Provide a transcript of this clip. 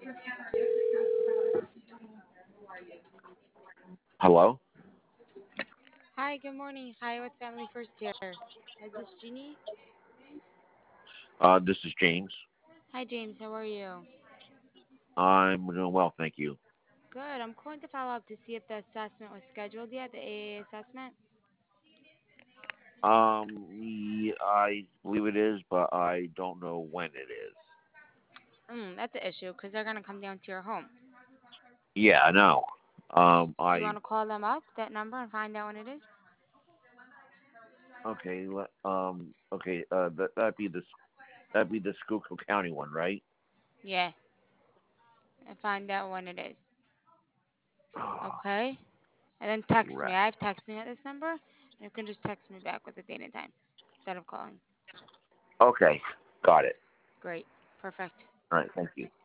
Hello? Hi, good morning. Hi, what's Family First here? Is this Jeannie? This is James. Hi, James. How are you? I'm doing well, thank you. Good. I'm calling to follow up to see if the assessment was scheduled yet, the AA assessment. I believe it is, but I don't know when it is. That's an issue because they're going to come down to your home. Yeah, I know. Do you I want to call them up, that number, and find out when it is? okay. Okay. That'd be the Schuylkill County one, right? Yeah, and find out when it is. Okay? And then text me. Right. I have texting at this number, and you can just text me back with the date and time instead of calling. Okay, got it. Great. Perfect. All right, thank you.